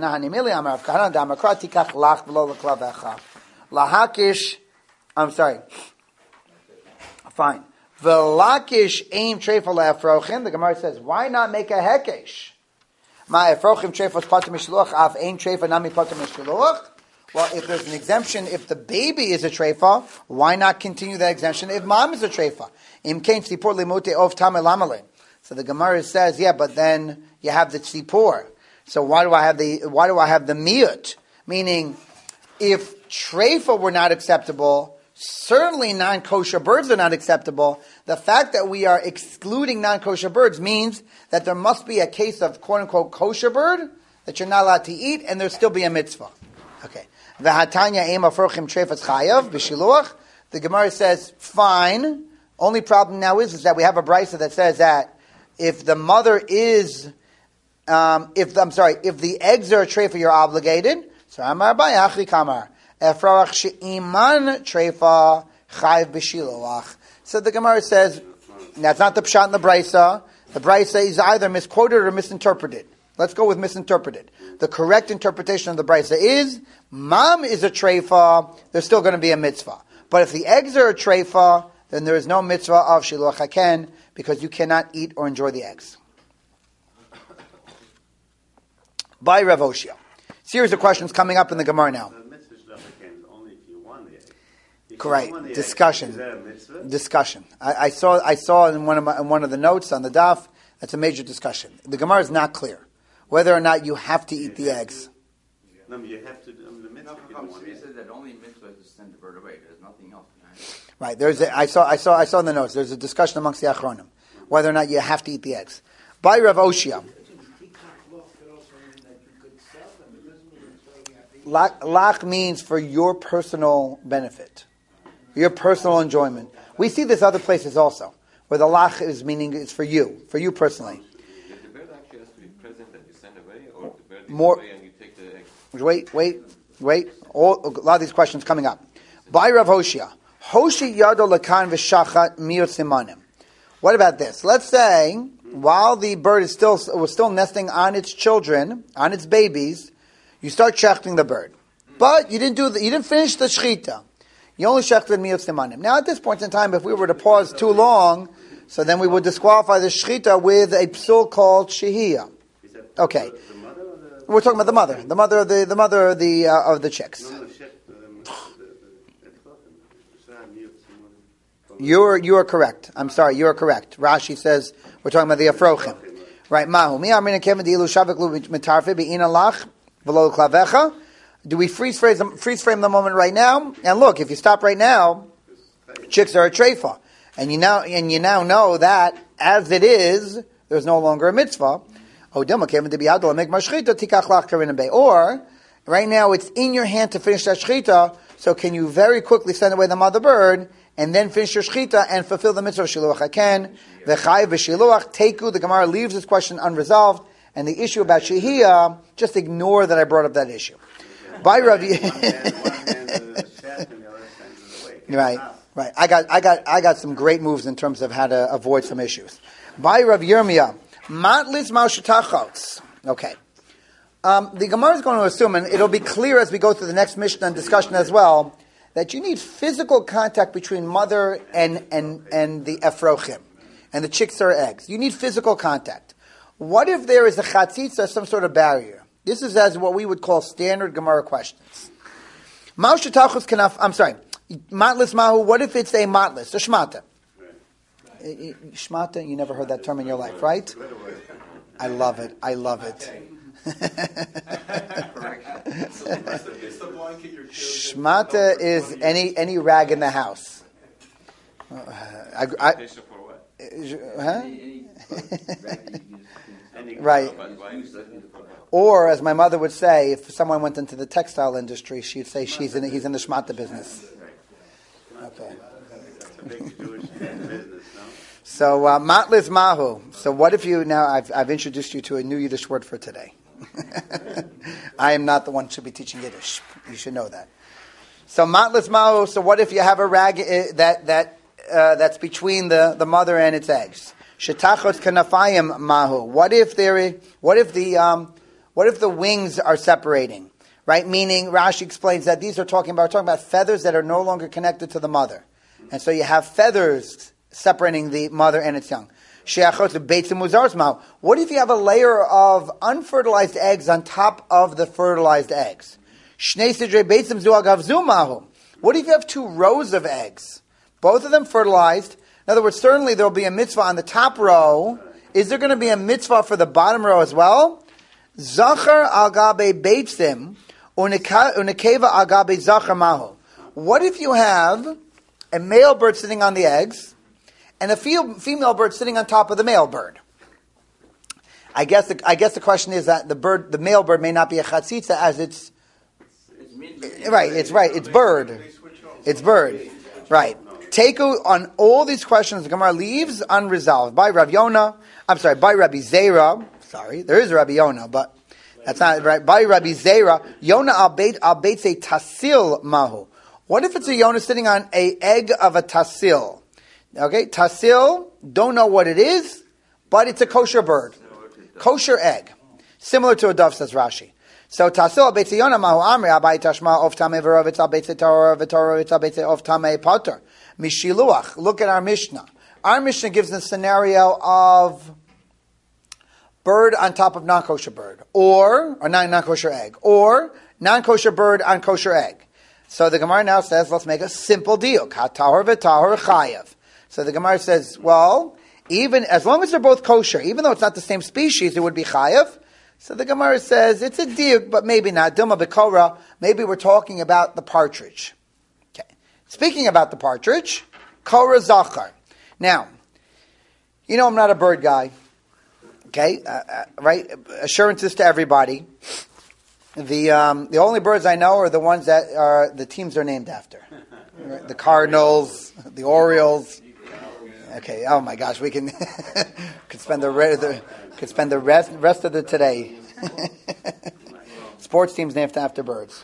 Lahakish, I'm sorry. Fine. V'lakish aim treifa le'afrochim. The Gemara says, why not make a hekesh? Ma efrochim treifos pater mishiluach af aim treifa nami pater mishiluach. Well, if there's an exemption, if the baby is a treifa, why not continue that exemption if mom is a treifa? Im kain tzipor limute of tamei lamalin. So the Gemara says, yeah, but then you have the tzipor. So why do I have the why do I have the miyut? Meaning, if treifa were not acceptable, certainly non-kosher birds are not acceptable. The fact that we are excluding non-kosher birds means that there must be a case of quote-unquote kosher bird that you're not allowed to eat, and there'll still be a mitzvah. Okay. V'hatanya eim afrochim treifas chayav b'shiluach. The Gemara says, fine. Only problem now is, is that we have a brisa that says that if the mother is, um, if I'm sorry, if the eggs are a treifa, you're obligated. So Amar Abaye Achri Kamar Efrach she'iman treifa chayav b'shiluach. So the Gemara says that's not the pshat in the brisa. The brisa is either misquoted or misinterpreted. Let's go with misinterpreted. The correct interpretation of the brisa is mom is a treifa. There's still going to be a mitzvah. But if the eggs are a treifa, then there is no mitzvah of shiluach haken, because you cannot eat or enjoy the eggs. By Rav Oshia. Series of questions coming up in the Gemara now. The mitzvah shiluach haken is only if you want the egg. If Correct. want the Discussion. Egg, is that a mitzvah? Discussion. I, I saw. I saw in one of my, in one of the notes on the daf. That's a major discussion. The Gemara is not clear whether or not you have to eat the eggs. No, but you have to. I mean, the mitzvah. No, if you don't no, want he the egg. said that only mitzvah is to send the bird away. There's nothing else behind it. Right. There's. A, I saw. I saw. I saw in the notes. There's a discussion amongst the Achronim whether or not you have to eat the eggs. By Rav Oshia. Lach, lach means for your personal benefit, your personal enjoyment. We see this other places also, where the lach is meaning it's for you, for you personally. If the bird actually has to be present that you send away, or the bird is More- away and you take the egg? Wait, wait, wait. All, a lot of these questions coming up. By Rav Hoshia. Hoshi yado lakan v'shachat miyot simanim. What about this? Let's say, while the bird is still was still nesting on its children, on its babies, you start shechting the bird. But you didn't do the, you didn't finish the shechita. You only shechted miyot simanim. Now at this point in time, if we were to pause too long, so then we would disqualify the shechita with a psul called shehiyah. Is that Okay. The, the mother or the... We're talking about the mother, the mother of the the mother of the uh, of the chicks. No, no, shech, um, the, the, the, the, You are you are correct. I'm sorry, you are correct. Rashi says we're talking about the afrochim, right? Mahu mi amrina kevin diilu shavik lu mitarfe beina lach v'lo klavecha. Do we freeze frame them, freeze frame the moment right now? And look, if you stop right now, chicks are a treifa, and you now and you now know that as it is, there's no longer a mitzvah. Or right now it's in your hand to finish that shechita, so can you very quickly send away the mother bird and then finish your shechita and fulfill the mitzvah of shiluach haken, v'chayiv v'shiluach teku. The Gemara leaves this question unresolved, and the issue about shehiyah, just ignore that I brought up that issue. By Rav, right, right. I got, I got, I got some great moves in terms of how to avoid some issues. By Rav Yirmiyah, matlis ma'ushetachotz. Okay. Um, the Gemara is going to assume, and it'll be clear as we go through the next Mishnah and discussion as well, that you need physical contact between mother and, and, and the efrochim, and the chicks or eggs. You need physical contact. What if there is a chatzitza, some sort of barrier? This is as what we would call standard Gemara questions. Ma'ushetachotz kanaf, I'm sorry, matlis mahu, what if it's a matlis, a shmata? Shmata, you never heard that term in your life, right? I love it. I love it. Shmata is any any rag in the house. Uh, I, I, huh? Right. Or, as my mother would say, if someone went into the textile industry, she'd say she's in he's in the shmata business. Okay. So, uh, matlis mahu. So what if you, now I've, I've introduced you to a new Yiddish word for today. I am not the one who should be teaching Yiddish. You should know that. So matlas ma'u. So what if you have a rag uh, that that uh, that's between the, the mother and its eggs? Shetachos kanafayim mahu. What if there? What if the um, what if the wings are separating? Right, meaning Rashi explains that these are talking about talking about feathers that are no longer connected to the mother, and so you have feathers separating the mother and its young. What if you have a layer of unfertilized eggs on top of the fertilized eggs? What if you have two rows of eggs, both of them fertilized? In other words, certainly there will be a mitzvah on the top row. Is there going to be a mitzvah for the bottom row as well? Zachar al gabe beitzim unekeva al gabe zachar mahu. What if you have a male bird sitting on the eggs and a female bird sitting on top of the male bird? I guess the, I guess the question is that the bird, the male bird, may not be a chatzitza as it's, it's right. It's right. It's bird. It's bird. Right. Teku on all these questions. The Gemara leaves unresolved by Rav Yonah. I'm sorry. By Rabbi Zera. Sorry, there is a Rabbi Yonah, but that's not right. By Rabbi Zera, Yonah al beit al beit say tasil mahu. What if it's a Yonah sitting on a egg of a tasil? Okay, tasil, don't know what it is, but it's a kosher bird. Kosher egg. Similar to a dove, says Rashi. So tasil beit Yonah mahu amri abai tashma of tamei v'rovitz al beit torah v'torah al beit of tamei potter mishiluach. Look at our Mishnah. Our Mishnah gives the scenario of bird on top of non-kosher bird, or or non-kosher egg, or non-kosher bird on kosher egg. So the Gemara now says, let's make a simple deal. Katahor v'tahor chayav. So the Gemara says, well, even as long as they're both kosher, even though it's not the same species, it would be chayav. So the Gemara says it's a deal, but maybe not. Dilma b'kora. Maybe we're talking about the partridge. Okay. Speaking about the partridge, kora zachar. Now, you know I'm not a bird guy. Okay, uh, uh, right? Assurances to everybody. The um, the only birds I know are the ones that are the teams are named after. Right? The Cardinals, the Orioles. Okay. Oh my gosh, we can could spend the, re- the could spend the rest rest of the today. Sports teams named after birds.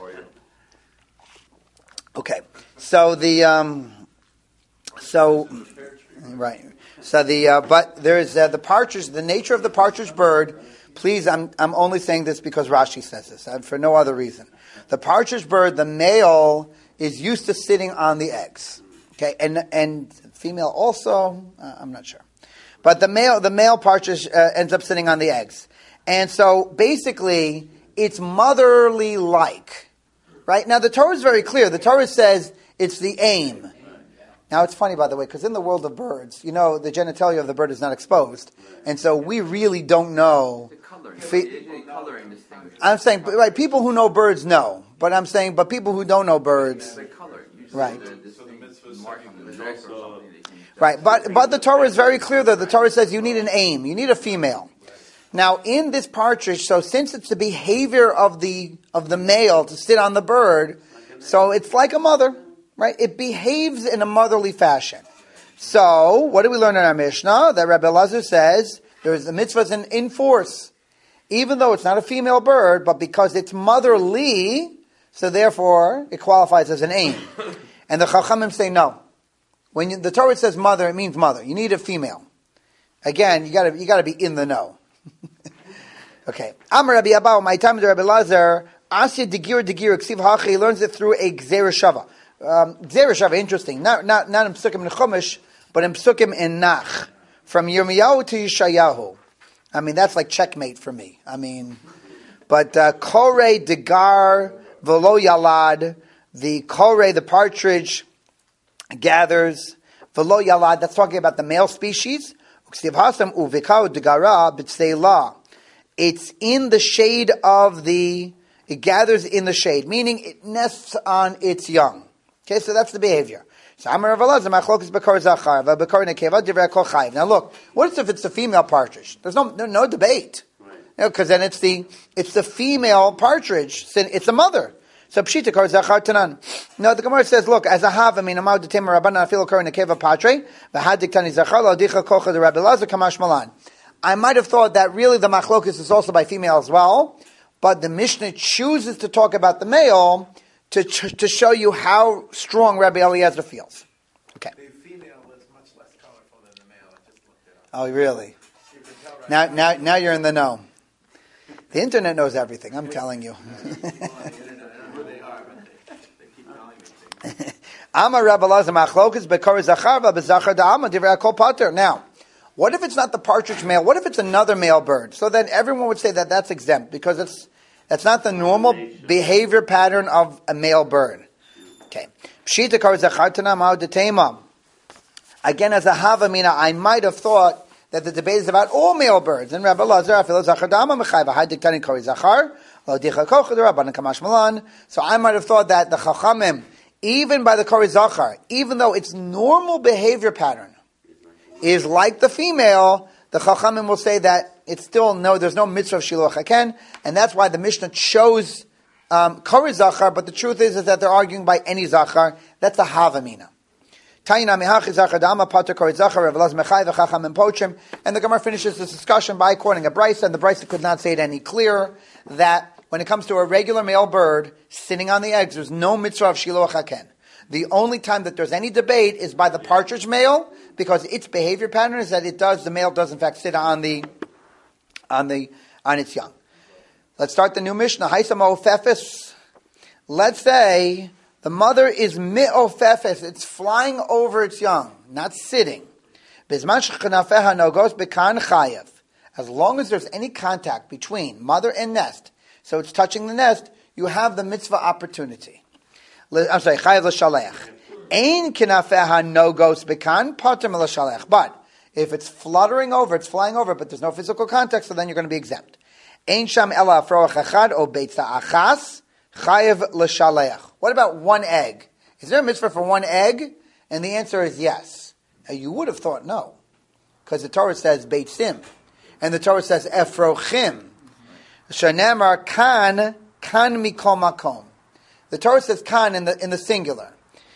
Okay. So the um, so right. So the uh, but there is uh, the partridge. The nature of the partridge bird. Please, I'm I'm only saying this because Rashi says this, and for no other reason. The partridge bird, the male, is used to sitting on the eggs. Okay, and and female also. Uh, I'm not sure, but the male the male partridge uh, ends up sitting on the eggs, and so basically it's motherly like. Right now, the Torah is very clear. The Torah says it's the aim. Now, it's funny, by the way, because in the world of birds, you know, the genitalia of the bird is not exposed. And so we really don't know. The coloring. Fe- the coloring distinguishes. I'm saying, right, people who know birds know. But I'm saying, but people who don't know birds. The coloring. Right. The right, but but the Torah is very clear, though. The Torah says you need an aim. You need a female. Now, in this partridge, so since it's the behavior of the of the male to sit on the bird, so it's like a mother. Right, it behaves in a motherly fashion. So, what do we learn in our Mishnah? That Rabbi Elazar says there's the mitzvahs in, in force, even though it's not a female bird, but because it's motherly, so therefore it qualifies as an aim. And the Chachamim say no. When you, the Torah says mother, it means mother. You need a female. Again, you got to you got to be in the know. Okay. Amar Rabbi Abba, my time to Rabbi Elazar, Asya Degir Degir Ksiv Hachi, he learns it through a Gzera Shava. Um, Gzera Shava, interesting. Not not not in Psukim in Chumash, but in Psukim in Nach. From Yirmiyahu to Yeshayahu. I mean, that's like checkmate for me. I mean, but uh, Kore Degar Velo Yalad, the Kore, the partridge, gathers Velo Yalad. That's talking about the male species. It's in the shade of the. It gathers in the shade, meaning it nests on its young. Okay, so that's the behavior. So Amar Rav Elazar, machlokes bekor zachar, v'bekor nekeva divrei kol chayiv. Now look, what if it's the female partridge? There's no no, no debate, because you know, then it's the it's the female partridge. It's the mother. So pshita kor zachar tanan. No, the Gemara says, look, as a hav, I mean, amad detem rabbanan afilo kor nekeva patre, v'had diktani zachar lo dicha kocha the Rav Elazar kamash malan. I might have thought that really the machlokus is also by female as well, but the Mishnah chooses to talk about the male to to show you how strong Rabbi Eliezer feels. Okay. The female was much less colorful than the male. I just looked it up. Oh, really? You can tell right Now, now, now you're in the know. The internet knows everything. I'm telling you. Amar Rabbi Elazar machlokas bekor zachar v'bezachar da'ama divrei kol pater. Now, what if it's not the partridge male? What if it's another male bird? So then everyone would say that that's exempt because it's that's not the normal behavior pattern of a male bird. Okay. Pshita kor zachar tanam detema. Again, as a havamina, I might have thought that the debate is about all male birds. And Rabbi Elazar afilo zachar da'ama mechayva hadik tani kor zachar lo dicha kochad rabbanan kamash malan. So I might have thought that the chachamim, even by the Kori Zachar, even though its normal behavior pattern is like the female, the Chachamim will say that it's still no, there's no mitzvah of Shiluach Haken, and that's why the Mishnah chose um, Kori Zachar, but the truth is, is that they're arguing by any Zachar. That's a Havamina. And the Gemara finishes this discussion by quoting a Brisa, and the Brisa could not say it any clearer, that when it comes to a regular male bird sitting on the eggs, there's no mitzvah of shiluach haken. The only time that there's any debate is by the partridge male, because its behavior pattern is that it does, the male does in fact sit on the, on the, on its young. Let's start the new Mishnah. Haisa ma'ofefes. Let's say the mother is mi'ofefes. It's flying over its young, not sitting. Bizman shechanafeha nogos bekan chayev. As long as there's any contact between mother and nest, so it's touching the nest, you have the mitzvah opportunity. I'm sorry, chayav l'shalech. Ein kinafeha no gos bekan pater l'shalech. But if it's fluttering over, it's flying over, but there's no physical contact, so then you're going to be exempt. Ein sham ela afroach echad o beitza achas chayav l'shalech. What about one egg? Is there a mitzvah for one egg? And the answer is yes. Now, you would have thought no, because the Torah says beitzim, and the Torah says efrochim. Shanamar kan kan mikol makom. The Torah says kan in the in the singular.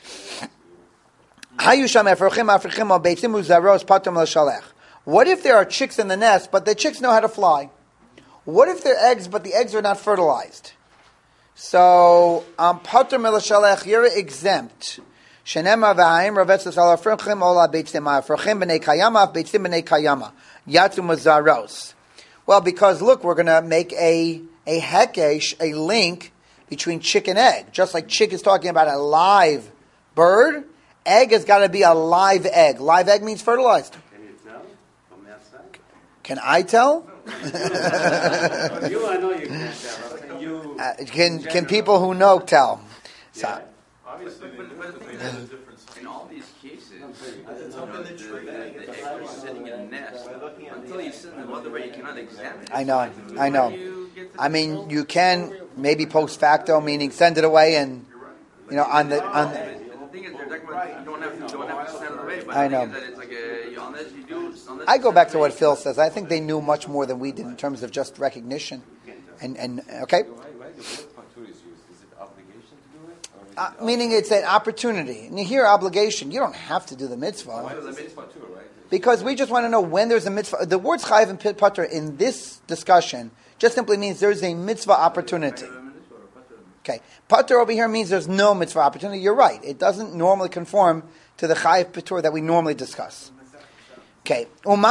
Hayusham efrochim africhim o beitzim uzaros patum l'shalech. What if there are chicks in the nest, but the chicks know how to fly? What if they're eggs, but the eggs are not fertilized? So um, patum l'shalech, you're exempt. Shanamar v'haim ravetzes al africhim ola beitzim africhim b'nei kayama beitzim b'nei kayama yatzu mazaros. Well, because look, we're going to make a a hekesh, a link between chick and egg. Just like chick is talking about a live bird, egg has got to be a live egg. Live egg means fertilized. Can you tell from the outside? Can I tell? You, I know you can't tell. I'm saying you. Uh, can can people who know tell? So, Yeah. Obviously, they But- but- they but- know the difference. In all these cases, you It's know, up in the, the the, tree. the egg is sitting in a nest. Until you send them other way, you cannot examine it. I know, I know. When you get to I mean, you can maybe post facto, meaning send it away, and you know, on the on. The, The thing is, they're talking about you don't have to, you don't have to send it away. But I the know. thing is that it's like a, unless you do, unless I you go send back it to away, what Phil says. I think they knew much more than we did in terms of just recognition, and and okay. Why, why the word patur is used? Is it obligation to do it? Or is Uh, it meaning it's an opportunity. And you hear obligation. You don't have to do the mitzvah. Why is it patur, right? Because we just want to know when there's a mitzvah. The words chayiv and pit patur in this discussion just simply means there's a mitzvah opportunity. Okay. Patur over here means there's no mitzvah opportunity. You're right. It doesn't normally conform to the chayiv patur that we normally discuss. Okay.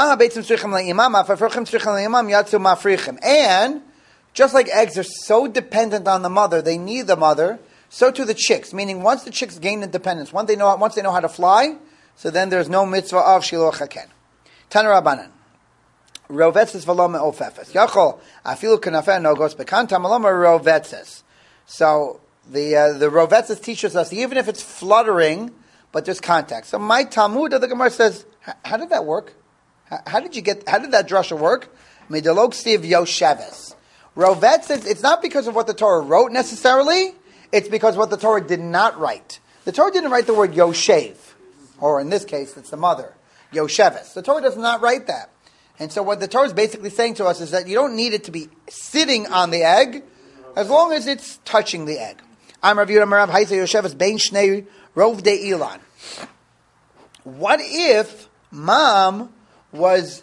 And just like eggs are so dependent on the mother, they need the mother, so too the chicks. Meaning once the chicks gain independence, once they know, once they know how to fly, so then there's no mitzvah of shiluach haken. Tana Rabbanan. Rovetzes v'lo me'ofefes. Yachol afilu kanafeh nogos bekanta maloma rovetzes. So the uh, the rovetzes teaches us even if it's fluttering, but there's contact. So my Talmud of the Gemara says, how did that work? How, how did you get? How did that drasha work? Medalog stiv yosheves. Rovetzes. It's not because of what the Torah wrote necessarily. It's because what the Torah did not write. The Torah didn't write the word yoshev, or in this case, it's the mother, yosheves. The Torah does not write that. And so what the Torah is basically saying to us is that you don't need it to be sitting on the egg, as long as it's touching the egg. I'm Rav Yehuda Merav Haisa Yosheves Bein Shnei Rov De Ilan. What if mom was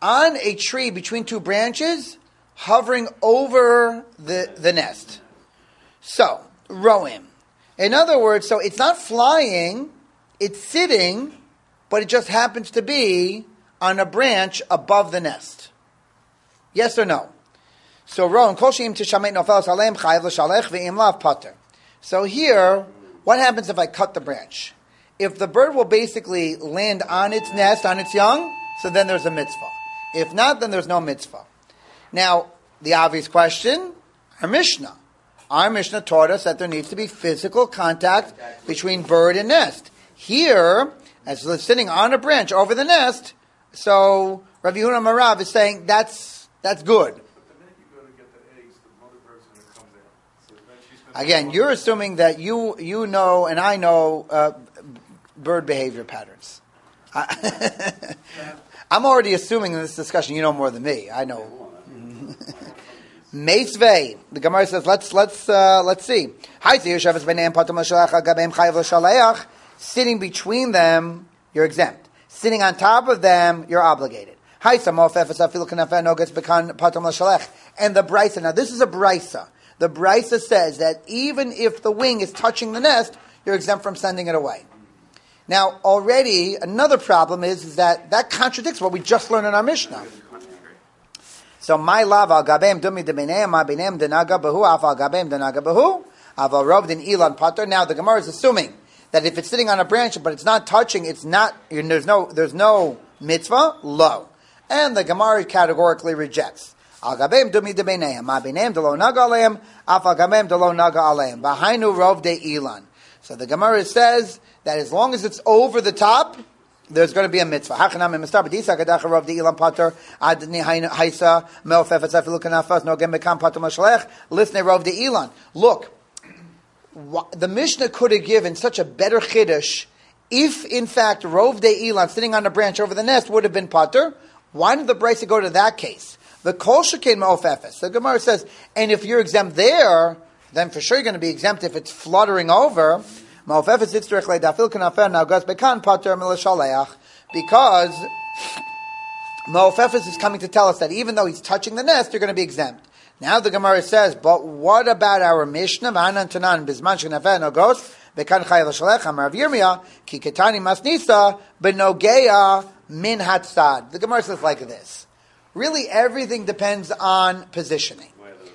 on a tree between two branches, hovering over the, the nest. So, roim. In other words, so it's not flying, it's sitting, but it just happens to be on a branch above the nest. Yes or no? So, roim, kol she'im tishamet nofelos aleim chayiv l'shalech ve'im lav pater. So here, what happens if I cut the branch? If the bird will basically land on its nest, on its young, so then there's a mitzvah. If not, then there's no mitzvah. Now, the obvious question, our Mishnah. Our Mishnah taught us that there needs to be physical contact between bird and nest. Here, as it's sitting on a branch over the nest, so Rabbi Yehuda Marav is saying that's that's good. But the minute you go to get the eggs, the mother bird's going to come down. So then she's going to Again, you're assuming that you you know and I know uh, bird behavior patterns. I, I'm already assuming in this discussion you know more than me. I know. Meisvei. The Gemara says, let's let's uh, let's see. Sitting between them, you're exempt. Sitting on top of them, you're obligated. And the brisa. Now, this is a brisa. The brisa says that even if the wing is touching the nest, you're exempt from sending it away. Now, already another problem is, is that that contradicts what we just learned in our Mishnah. So my lav al gabeim dumi debeneim ma beneim denaga behu af al gabeim denaga behu aval rov den ilan pater. Now the Gemara is assuming that if it's sitting on a branch but it's not touching, it's not. There's no there's no mitzvah low, and the Gemara categorically rejects al gabeim dumi debeneim ma beneim delo naga aleim af al gabeim delo naga aleim bahainu rov de ilan. So the Gemara says that as long as it's over the top, there's going to be a mitzvah. Look, the Mishnah could have given such a better chiddush if, in fact, Rov de Ilan, sitting on a branch over the nest, would have been pater. Why did the brisa go to that case? The kol shekain me'ofefes. The Gemara says, and if you're exempt there, then for sure you're going to be exempt if it's fluttering over. Because Ma'ofefes is coming to tell us that even though he's touching the nest, you're going to be exempt. Now the Gemara says, but what about our Mishnah? The Gemara says like this. Really, everything depends on positioning.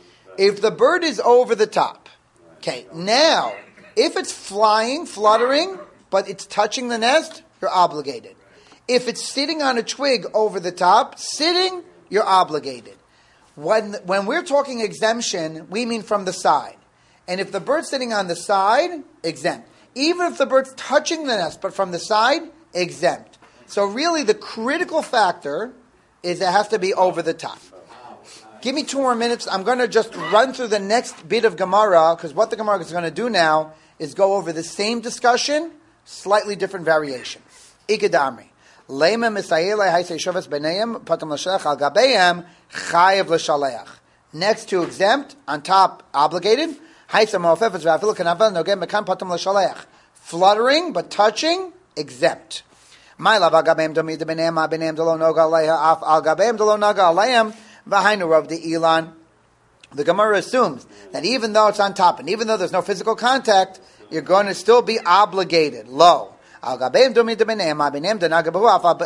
If the bird is over the top, okay, now, if it's flying, fluttering, but it's touching the nest, you're obligated. If it's sitting on a twig over the top, sitting, you're obligated. When when we're talking exemption, we mean from the side. And if the bird's sitting on the side, exempt. Even if the bird's touching the nest, but from the side, exempt. So really the critical factor is it has to be over the top. Give me two more minutes. I'm going to just run through the next bit of Gemara, because what the Gemara is going to do now is go over the same discussion, slightly different variation. Ikadamri. Lema misayele haise shovas benayim patam l'shalech al gabeim chayev l'shaleach. Next to exempt, on top obligated. Haise ma'ofefes v'afilu kanavel nogem mekan patam l'shaleach. Fluttering but touching, exempt. My lav al gabeim domi de benayim ma benayim delo noga aleha af al gabeim delo noga alayim v'hainu rov de ilan. The Gemara assumes that even though it's on top and even though there's no physical contact, you're going to still be obligated. Low. Al gabeim domi de beneim, ma beneim de nagabahu,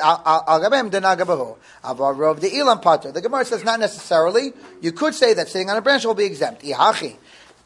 al gabeim de nagabahu. Avar rov de ilan pater. The Gemara says not necessarily. You could say that sitting on a branch will be exempt. Ihachi.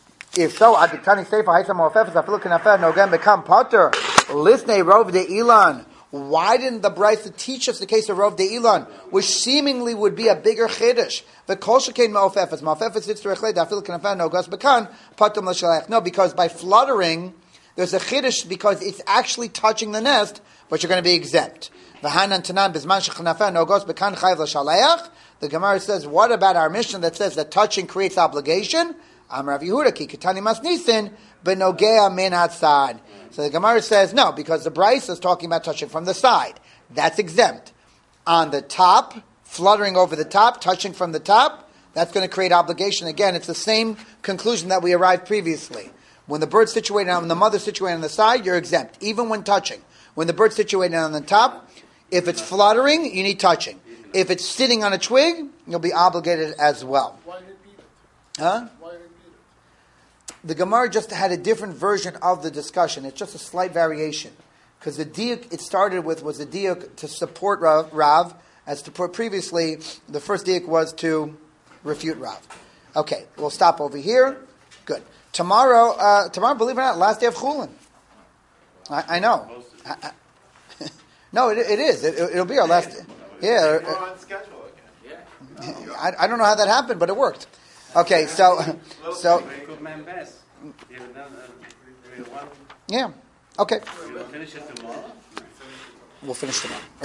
If so, adikani seifa haisa mo'ofefes afilu k'nafeh nogem become pater. Lisnei rov de ilan. Why didn't the Brisa teach us the case of Rov de Ilan, which seemingly would be a bigger chiddush? The kol shekain ma'ofefes, ma'ofefes yitzur echlei dafil k'nafeh nogas bekan patum l'shalech. No, because by fluttering, there's a chiddush because it's actually touching the nest, but you're going to be exempt. V'hanan tanan bizman shechnafeh nogos bekan chayv l'shalech. The Gemara says, what about our Mishnah that says that touching creates obligation? Amar Rav Yehuda ki ketani mas nisin benogea min hatzad. So the Gemara says, no, because the Brisa is talking about touching from the side. That's exempt. On the top, fluttering over the top, touching from the top, that's going to create obligation. Again, it's the same conclusion that we arrived previously. When the bird's situated on the mother's situated on the side, you're exempt, even when touching. When the bird's situated on the top, if it's fluttering, you need touching. If it's sitting on a twig, you'll be obligated as well. Why repeat it? Huh? Why repeat it? The Gemara just had a different version of the discussion. It's just a slight variation. Because the diuk it started with was the diuk to support Rav, Rav, as to put previously, the first diuk was to refute Rav. Okay, we'll stop over here. Good. Tomorrow, uh, tomorrow, believe it or not, last day of Chulin. I, I know. I, I, no, it, it is. It, it'll be our last day. Yeah. We're on schedule again. I, I don't know how that happened, but it worked. Okay, so, so, Good man best. You have done, uh, we- we want- yeah. Okay, we will finish it tomorrow. we'll finish tomorrow.